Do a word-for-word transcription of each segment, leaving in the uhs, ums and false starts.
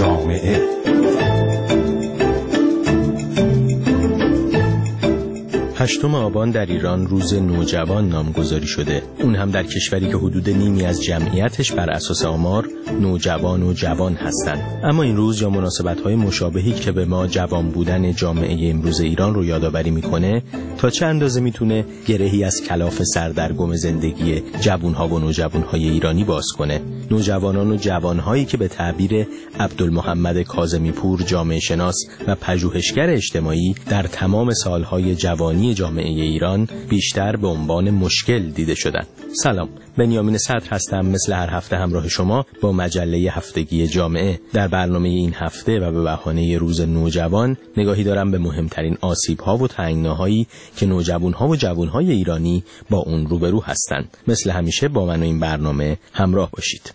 جامعه. هشتم آبان در ایران روز نوجوان نامگذاری شده، اون هم در کشوری که حدود نیمی از جمعیتش بر اساس آمار نوجوان و جوان هستند. اما این روز یا مناسبت‌های مشابهی که به ما جوان بودن جامعه امروز ایران رو یادآوری میکنه، تا چه اندازه میتونه گرهی از کلاف سردرگم زندگی جوان‌ها و نوجوان‌های ایرانی باز کنه. نوجوانان و جوان‌هایی که به تعبیر عبدالمحمد کاظمی پور جامعه شناس و پژوهشگر اجتماعی در تمام سالهای جوانی جامعه ایران بیشتر به عنوان مشکل دیده شدند. سلام، بنیامین صدر هستم. مثل هر هفته همراه شما با مجله هفتگی جامعه. در برنامه این هفته و به بهانه روز نوجوان نگاهی دارم به مهمترین آسیب‌ها و تنگناهایی که نوجوان‌ها و جوان‌های ایرانی با اون روبرو هستند. مثل همیشه با من و این برنامه همراه باشید.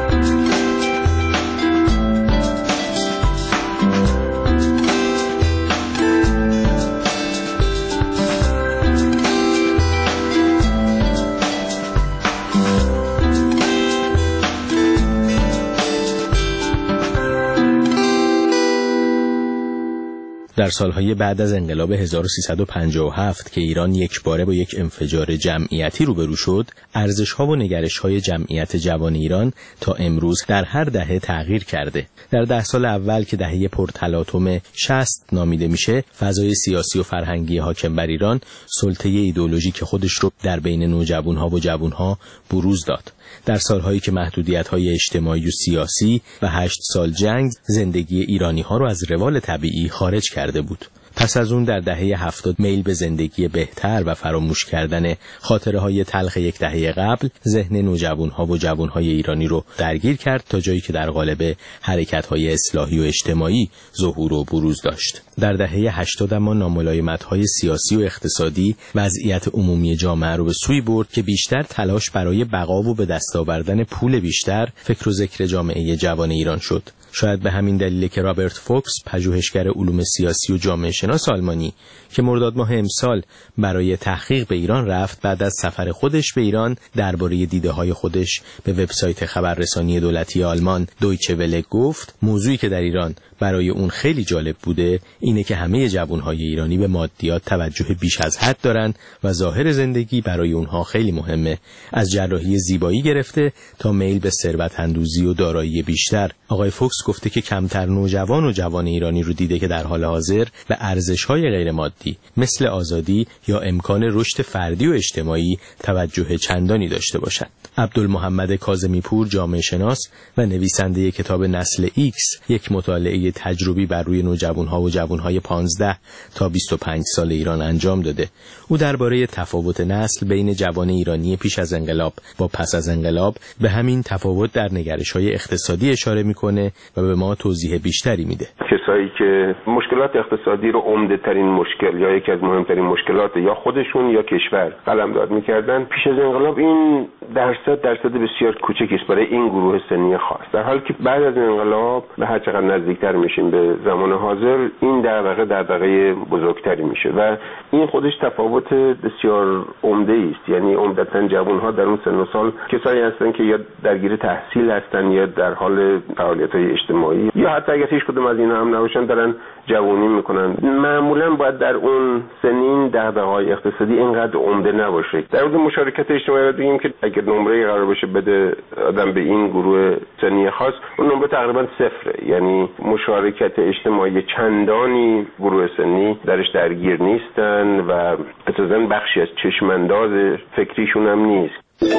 در سالهای بعد از انقلاب هزار و سیصد و پنجاه و هفت که ایران یک باره با یک انفجار جمعیتی روبرو شد، ارزش‌ها و نگرش‌های جمعیت جوان ایران تا امروز در هر دهه تغییر کرده. در ده سال اول که دهه پرتلاطم شصت نامیده میشه، فضای سیاسی و فرهنگی حاکم بر ایران سلطه ایدئولوژیک خودش رو در بین نوجوان‌ها و جوان‌ها بروز داد. در سالهایی که محدودیت‌های اجتماعی و سیاسی و هشت سال جنگ زندگی ایرانی‌ها رو از روال طبیعی خارج کرده بود. پس از اون در دهه هفتاد میل به زندگی بهتر و فراموش کردن خاطره‌های تلخ یک دهه قبل ذهن نوجوان‌ها و جوان‌های ایرانی رو درگیر کرد تا جایی که در قالب حرکت‌های اصلاحی و اجتماعی ظهور و بروز داشت. در دهه هشتاد اما ناملایمت‌های سیاسی و اقتصادی وضعیت عمومی جامعه رو به سوی برد که بیشتر تلاش برای بقا و به دست آوردن پول بیشتر فکر و ذکر جامعه جوان ایران شد. شاید به همین دلیل که رابرت فوکس، پژوهشگر علوم سیاسی و جامعه شناس آلمانی که مرداد ماه امسال برای تحقیق به ایران رفت، بعد از سفر خودش به ایران درباره دیده‌های خودش به وبسایت خبررسانی دولتی آلمان دویچه وله گفت موضوعی که در ایران برای اون خیلی جالب بوده اینه که همه جوان‌های ایرانی به مادیات توجه بیش از حد دارن و ظاهر زندگی برای اونها خیلی مهمه، از جراحی زیبایی گرفته تا میل به ثروت اندوزی و دارایی بیشتر. آقای فوکس گفته که کمتر نوجوان و جوان ایرانی رو دیده که در حال حاضر به ارزش‌های غیر مادی مثل آزادی یا امکان رشد فردی و اجتماعی توجه چندانی داشته باشند. عبدالمحمد کاظمی پور جامعه شناس و نویسنده کتاب نسل ایکس، یک مطالعه تجربی بر روی نوجوان‌ها و جوان‌های پانزده تا بیست و پنج سال ایران انجام داده. او درباره تفاوت نسل بین جوان ایرانی پیش از انقلاب با پس از انقلاب به همین تفاوت در نگرش‌های اقتصادی اشاره می‌کنه و به ما توضیح بیشتری میده. کسایی که مشکلات اقتصادی رو عمده ترین مشکل یا یکی از مهمترین مشکلات یا خودشون یا کشور قلمداد می‌کردن، پیش از انقلاب این درصد درصد بسیار کوچکی است برای این گروه سنی خاص، در حالی که بعد از انقلاب به هر چقدر نزدیکتر میشیم به زمان حاضر این دغدغه دغدغه بزرگتری میشه و این خودش تفاوت بسیار عمده است. یعنی عمدتاً جوان‌ها در اون سن و سال کسایی هستن که یا درگیر تحصیل هستن یا در حال فعالیت‌های اجتماعی یا حتی اگر هیچ کدوم از اینا هم نباشن دارن جوانی میکنن. معمولا باید در اون سنین دغدغه‌های اقتصادی اینقدر عمده نباشه. در مورد مشارکت اجتماعی بگیم که اگر نمره قرار باشه بده آدم به این گروه سنی خاص، اون نمره تقریبا صفره. یعنی مشارکت اجتماعی چندانی گروه سنی درش درگیر نیستن و اساساً بخشی از چشمانداز فکریشون هم نیست.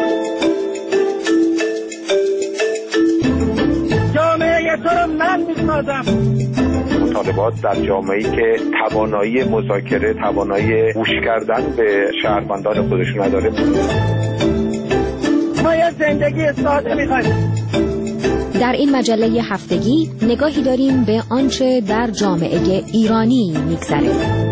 جامعه تو رو من میسازم. مطالبات در جامعه‌ای که توانایی مذاکره، توانایی گوش کردن به شهروندان خودش نداره. ما یه زندگی ساده می‌خوایم. در این مجله هفتگی نگاهی داریم به آنچه در جامعه ایرانی می‌گذره.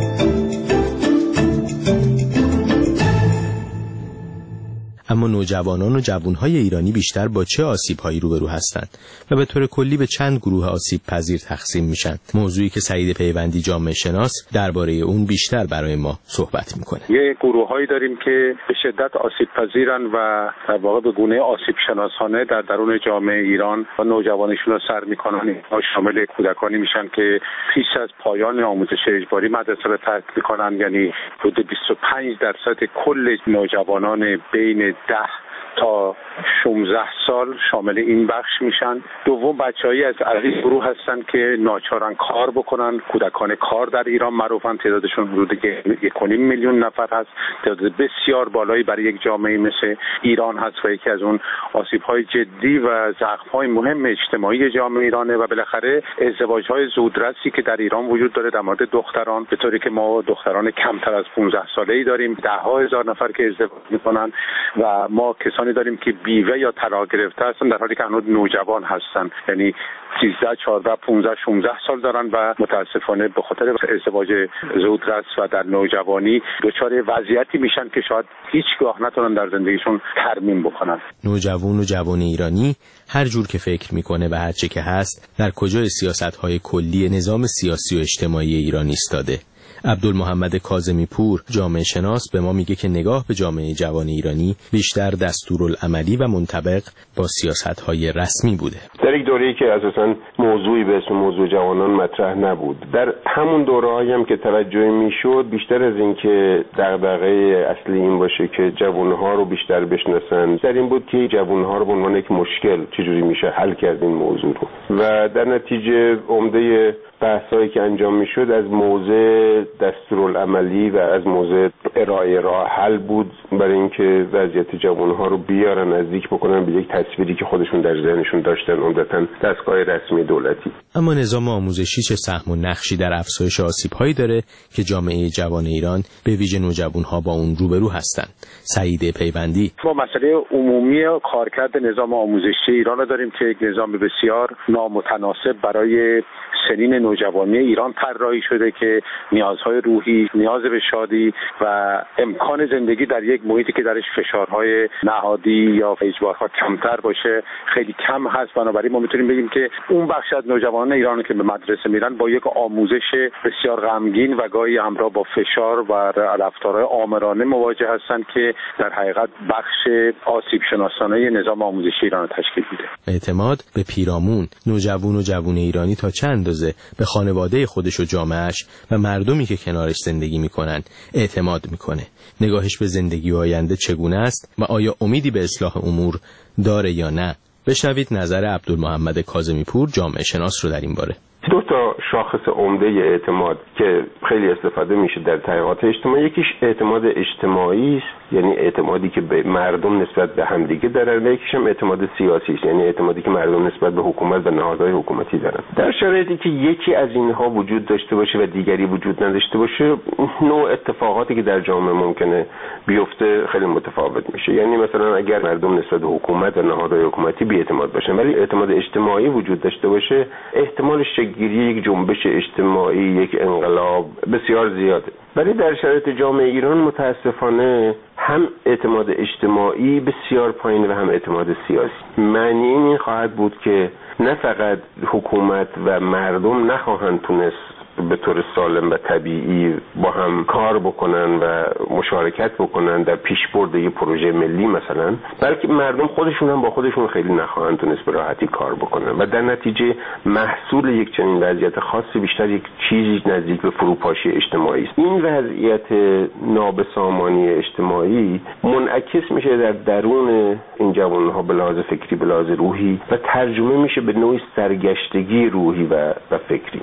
اما نوجوانان و جوانهای ایرانی بیشتر با چه آسیب‌هایی روبرو هستند و به طور کلی به چند گروه آسیب پذیر تقسیم میشن؟ موضوعی که سعید پیوندی جامعه شناس درباره اون بیشتر برای ما صحبت میکنه. یه گروه‌هایی داریم که به شدت آسیب پذیرن و در واقع به گونه آسیب شناسانه در درون جامعه ایران و نوجوانشون رو سر میکنن. اینها شامل کودکانی میشن که پیش از پایان آموزش اجباری مدرسه رو ترک میکنن، یعنی حدود بیست و پنج درصد کل نوجوانان بین ده تا شانزده سال شامل این بخش میشن. دوم بچه‌هایی از این گروه هستن که ناچارن کار بکنن. کودکان کار در ایران معروفن، تعدادشون حدود یک و نیم میلیون نفر هست، تعداد بسیار بالایی برای یک جامعه مثل ایران هست و یکی از اون آسیب‌های جدی و ضعف‌های مهم اجتماعی جامعه ایرانه. و بالاخره ازدواج‌های زودرسی که در ایران وجود داره در مورد دختران، به طوری که ما دختران کمتر از پانزده ساله‌ای داریم، ده‌ها هزار نفر که ازدواج می‌کنن و ما کسانی داریم که بیوه یا طلاق گرفته هستن در حالی که هنوز نوجوان هستن، یعنی سیزده، چهارده، پانزده، شانزده سال دارن و متاسفانه به خاطر ازدواج زودرس و در نوجوانی دچار وضعیتی میشن که شاید هیچگاه نتونن در زندگیشون ترمیم بکنن. نوجوان و جوان ایرانی هر جور که فکر میکنه و هر چه که هست در کجای سیاست‌های کلی نظام سیاسی و اجتماعی ایران ایستاده. عبدالمحمد کاظمی پور جامعه شناس به ما میگه که نگاه به جامعه جوان ایرانی بیشتر دستورالعملی و منطبق با سیاست‌های رسمی بوده. در یک دوره‌ای که اساساً موضوعی به اسم موضوع جوانان مطرح نبود، در همون دوره‌ای هم که توجه میشد بیشتر از این که دغدغه اصلی این باشه که جوان‌ها رو بیشتر بشناسن، در این بود که جوان‌ها رو به عنوان یک مشکل چجوری میشه حل کرد این موضوع رو و در نتیجه عمده بحثایی که انجام میشد از موضع دستورالعملی و از موضع ارائه راه حل بود برای اینکه وضعیت جوانها رو بیارن نزدیک بکنن به یک تصویری که خودشون در ذهنشون داشتن، عمدتاً دستگاه رسمی دولتی. اما نظام آموزشی چه سهم و نقشی در افزایش آسیب‌هایی داره که جامعه جوان ایران به ویژه نوجوان‌ها با اون روبرو هستند؟ سعید پیوندی: ما مسئله عمومی کارکرد نظام آموزشی ایران رو داریم که یک نظام بسیار نامتناسب برای سنین نوجوانی ایران طراحی شده که نیازهای روحی، نیاز به شادی و امکان زندگی در یک محیطی که درش فشارهای نهادی یا اجبارها کمتر باشه خیلی کم هست. بنابراین ما میتونیم بگیم که اون بخش از نوجوانان ایران که به مدرسه میرن با یک آموزش بسیار غمگین و گاهی همراه با فشار و رفتارهای آمرانه مواجه هستند که در حقیقت بخش آسیب شناسانه نظام آموزشی ایران تشکیل میده. اعتماد به پیرامون نوجوان و جوان ایرانی تا چند اندازه به خانواده خودش و جامعهش و مردمی که کنارش زندگی میکنن اعتماد میکنه؟ نگاهش به زندگی و آینده چگونه است و آیا امیدی به اصلاح امور داره یا نه؟ بشنوید نظر عبدالمحمد کاظمی پور جامعه شناس رو در این باره. دو تا شاخص عمده اعتماد که خیلی استفاده میشه در تحقیقات اجتماعی، یکیش اعتماد اجتماعی است، یعنی اعتمادی که به مردم نسبت به همدیگه دارن، و یکیش هم اعتماد سیاسی است، یعنی اعتمادی که مردم نسبت به حکومت و نهادهای حکومتی دارن. در شرایطی که یکی از اینها وجود داشته باشه و دیگری وجود نداشته باشه، نوع اتفاقاتی که در جامعه ممکنه بیفته خیلی متفاوت میشه. یعنی مثلا اگر مردم نسبت به حکومت و نهادهای حکومتی بی‌اعتماد باشن ولی اعتماد اجتماعی وجود داشته باشه، احتمالش گیری یک جنبش اجتماعی، یک انقلاب بسیار زیاده. ولی در شرایط جامعه ایران متاسفانه هم اعتماد اجتماعی بسیار پایین و هم اعتماد سیاسی. معنی این خواهد بود که نه فقط حکومت و مردم نخواهند تونست به طور سالم و طبیعی با هم کار بکنن و مشارکت بکنن در پیشبرد یک پروژه ملی مثلا، بلکه مردم خودشون هم با خودشون خیلی نخواهند تونست به راحتی کار بکنن و در نتیجه محصول یک چنین وضعیت خاصی بیشتر یک چیزی نزدیک به فروپاشی اجتماعی است. این وضعیت نابسامانی اجتماعی منعکس میشه در درون این جوانها به لحاظ فکری، به لحاظ روحی و ترجمه میشه به نوعی سرگشتگی روحی و, و فکری.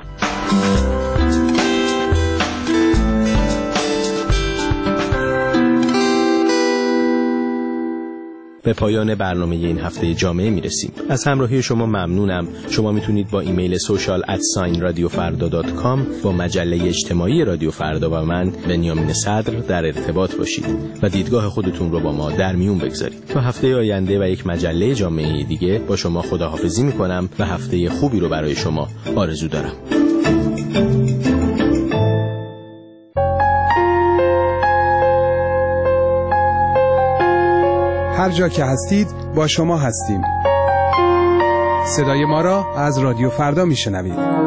به پایان برنامه این هفته جامعه میرسیم. از همراهی شما ممنونم. شما میتونید با ایمیل سوشال ات ساین رادیو فردا دات کام با مجله اجتماعی رادیو فردا و من بنیامین صدر در ارتباط باشید و دیدگاه خودتون رو با ما در میون بگذارید. تا هفته آینده و یک مجله جامعه دیگه با شما خداحافظی میکنم و هفته خوبی رو برای شما آرزو دارم. هر جا که هستید با شما هستیم. صدای ما را از رادیو فردا میشنوید.